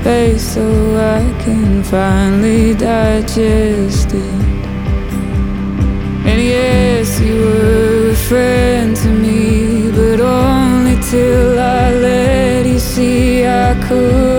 space so I can finally digest it. And yes, you were a friend to me, but only till I let you see I could.